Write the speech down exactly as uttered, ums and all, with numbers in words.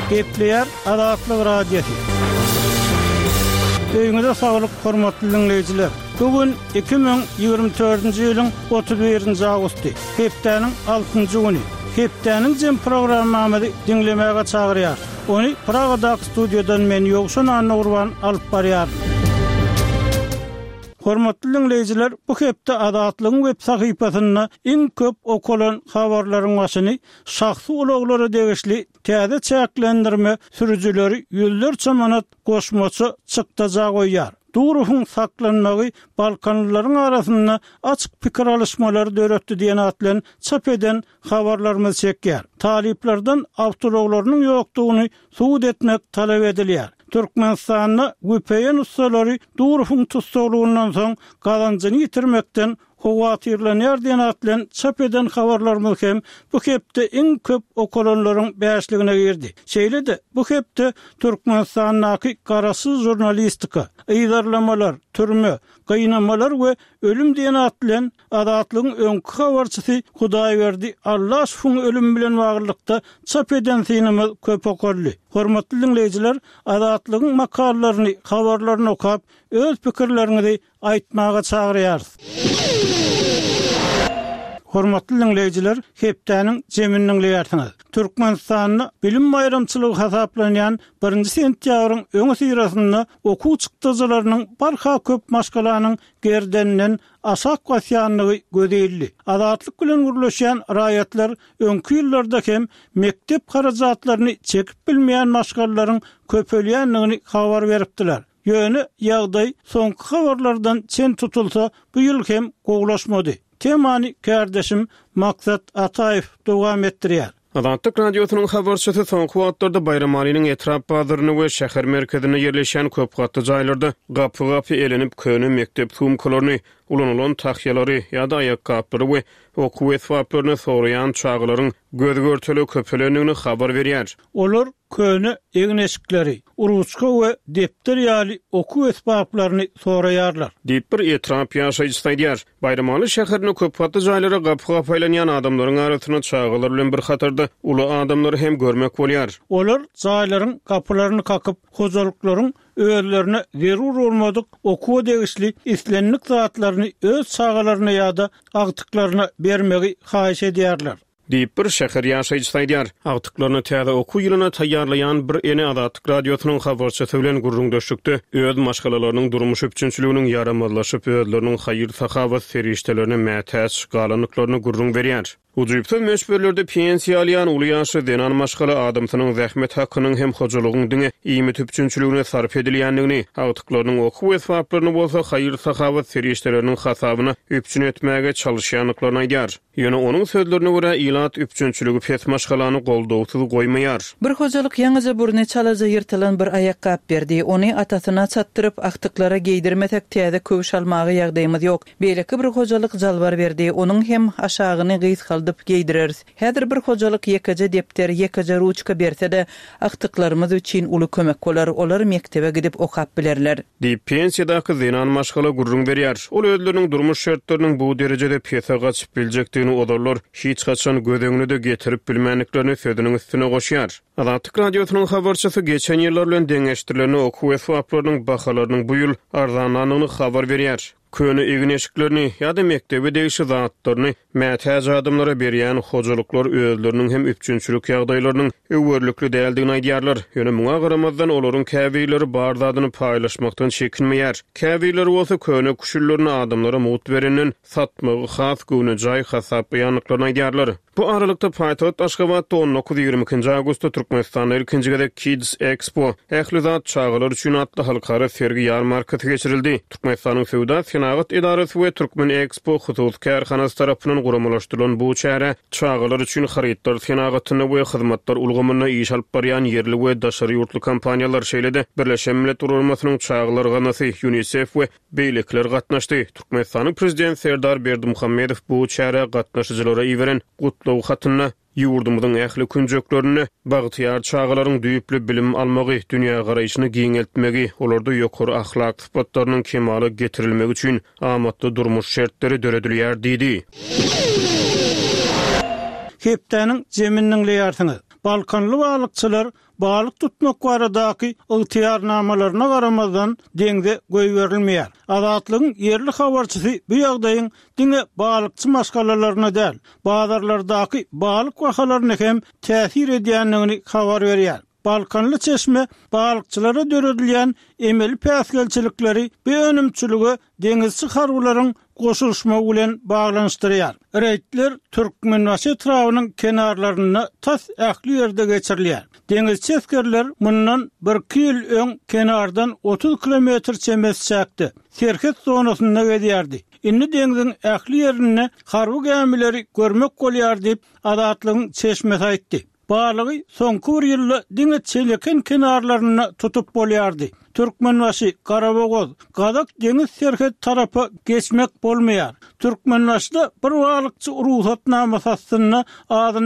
Gepleyer Azatlyk Radiosu. Öýüňizde saglyk, hormatly dinleýijiler. Bugün iki bin ýygrimi dördünji ýylyň otuz birinji awgusty. Hepdeniň altynjy güni. Hepdeniň jem programmamy dinlemäge çagyrýar. Onu Pragadaky studiýadan men Ýogşan Anna Urban alyp barýar. Hormatly dinleýijiler, bu hepde Azatlygyň web sahypasyna iň köp okulan habarlaryň başyny şahsy ulaglara degişli täze çäklendirme sürüjüleri ýüllerçe manat goşmaçy çykdaja goýýar. Durufun saklanmagy Balkanlylaryň arasynda açyk pikir alışmalary döretdi diýen atlan çap eden habarlarymyz çekýär. Taliplerden awtologlarynyň ýokdugyny suwd etmek talap edilýär. Türkmenistanyň güpeýen ustalary Durufun tutsaglygyndan soň gazanjyny ýitirmekden howatyrlanýar diýen atlan çap eden habarlarymyz hem bu hepde iň köp okulanlaryň bäşligine girdi. Şeýle-de bu hepde Türkmenistanyň garasyz jurnalistika, ýydarlamalar, türme, gynamalar we ölüm diýen atlan Azatlygyň öňkü habarçysy Hudaýberdi Allahyň ölüm bilen baglykda çap eden synymyz köp okurly. Hormatly dinleýijiler, Azatlygyň makalalaryny, habarlaryny okap, öz pikirlerinizi aýtmaga çagyrýar. Hormatly dinleýijiler, hepdeniň jeminiň ýertiňiz. Türkmenistanyň bilim bayramçylygy hasaplanýan birinji sentýabryň öňe syrasynda okuw çykdyjylarynyň barha köp maşgalanyň gerdeninden asak wasyanlygy gözeldi. Azatlyk bilen gurulýan raýatlar öňkü ýyllarda hem mektep harajatlaryny çekip bilmeýän maşgallaryň köpelýänligini habar beripdiler. Ýöne ýagdaý soňky habarlardan çen tutulsa, bu ýyl hem gowlaşmady. Temany kardeşim Maksat Ataýew dowam etdirýär. Azatlyk radiosynyň habarçysy soňky wagtlarda bayram alynyň etrap bazaryny we şäher merkezine ýerleşen köp gatly jaýlarda gapy-gapy elenip köne mektep sumkalaryny, ulanylan tahyýalary ýa-da aýakgaplary we okuw esbaplaryny soraýan çağlaryň gözgörteli köpelenigini habar berýär. Olar köne egneşikleri, uruçka we depter ýaly okuw esbaplaryny soraýarlar. Diýip bir etrap ýaşaýjy saýdýar. Bayramly şäherine köp gatly jaýlara gapy-gapy elenýän adamlaryň arasyna çağlar bilen bir hatarda uly adamlary hem görmek bolýar. Olar jaýlaryň gapylaryny kakyp, hojalyklaryň öýlerine zerur bolmadyk okuw degişli islenlik zatlaryny öz çağalaryna ýa-da agtyklaryna bermegi haýyş edýärler. Diýip bir şäher ýaşaýjy saýdýar. Agtyklaryny täze okuw ýylyna taýýarlaýan bir ene Azatlyk radiosynyň habarçysy bilen gurrundaşykdy. Öz maşgalalarynyň durmuş üçinçiliginiň ýaramazlaşyp özleriniň haýyr sahawat serişdelerini mätäç galanlyklaryny gurrun berýär. Ujuýpsy meşberlerde pensiýa alýan uly ýaşy denan maşgala adamsynyň zähmet hakkynyň hem hojalygyň diňe iými tüpçünçiligine sarf edilýändigini, agtyklarynyň okuw esbaplaryny bolsa haýyr sahawat serişdeleriniň hasabyna üpçün etmäge çalyşýanlyklaryny aýdýar. Ýöne onuň sözlerine görä ilat üpçünçiligi pes maşgalany goldowsuz goýmaýar. Bir hojalyk ýaňyja burny çalaja ýyrtylan bir aýakgap berdi. Ony atasyna çatdyryp agtyklara geydirmetek täze köwüş almagy ýagdaýymyz ýok. Beýleki bir hojalyk jalbar berdi. Onuň hem aşagyny gys haldyp geydireriz. Häzir bir hojalyk ýekaje depter, ýekaje ruçka berse-de agtyklarymyz üçin uly kömek bolar. Olar mektebe gidip okap bilerler. Diýip pensiýadaky zenan maşgala gurrun berýär. Ol özleriniň durmuş şertleriniň bu derejede pesa gaçyp biljekdigini odarlar hiç gaçan gödeňini de getirip bilmänliklerini sözüniň üstüne goşýar. Azatlyk radiosynyň habarçysy geçen ýyllar bilen deňeşdirilen okuw esbaplarynyň bahalarynyň bu ýyl arzanlanyny habar berýär. Köne egneşiklerini ýa-da mektebe degişi zatlaryny mätäç adamlara berýän hojalyklar özleriniň hem üpçünçilik ýagdaýlarynyň öwürlikli däldigini aýdýarlar. Ýöne muňa garamazdan olaryň käbileri bar zadyny paýlaşmakdan çekinmeýär. Käbileri bolsa köne kuşullaryny adamlara mut berenden satmagy has güne jaý hasap ýanyklaryny aýdýarlar. Bu aralykda paýtagat Aşgabatda on dokuz ýygrimi awgustda Türkmenistanyň ikinji gedek Kids Expo ähli zat çağlar üçin atly halkara sergi ýarmarkasy geçirildi. Türkmenistanyň Sowda Senagat idaresi we Türkmen Expo husus kärhanasy tarapyndan guramalaşdyrylan bu çäre çağlar üçin harytlar senagatyny we hyzmatlar ulgamyna iş alyp barýan yerli we daşary ýurtly kompaniýalar şeýlede Birleşen Milletler Urulmasynyň çağlar ganasy UNICEF we beýlekler gatnaşdy. Türkmenistanyň prezident Serdar Berdimuhammedow bu çäre gatnaşyjylara iweren gutlaw hatyna ýurdumyzyň ähli künjeklerini bagtyar çağalaryň düýüpli bilim almagy, dünýä garaýyşyny giňeltmegi, olarda ýokary ahlak sypatlarynyň kemaly getirilmegi üçin amatly durmuş şertleri döredilýär diýdi. Hepdeniň jeminiň ýertiňi. Balkanly balykçylar balyk tutmak baradaky ygtyarnamalaryna garamazdan deňze goý berilmeýär. Azatlygyň yerli habarçysy bu ýagdaýyň diňe balykçy maşgalalaryna däl, bazarlardaky balyk wahalaryna hem täsir edýändigini habar berýär. Balkanly çeşme balykçylara döredilýän emeli päsgelçilikleri we önümçüligi deňizçi harwlaryň goşulşma bilen baglanşdyrýar. Reýtler Türkmenbaşy trawynyň kenarlaryna tas ähli ýerde geçirilýär. Deňizçi eskerler mundan bir ýyl öň kenardan otuz kilometr çemes çäkdi. Serket zonasynda gedýärdi. Inni deňiziň ähli ýerine harwy gämileri görmek bolýar diýip Azatlygyň çeşmesi aýtdy. Balygy soňky bir ýylda diňe çeleken kenarlaryna tutup bolýardy. Türkmenbaşy, Garabogoz, Gadak deňiz serhet tarapy geçmek bolmaýar. Türkmenbaşyda bir balykçy ruhsatnama satsyna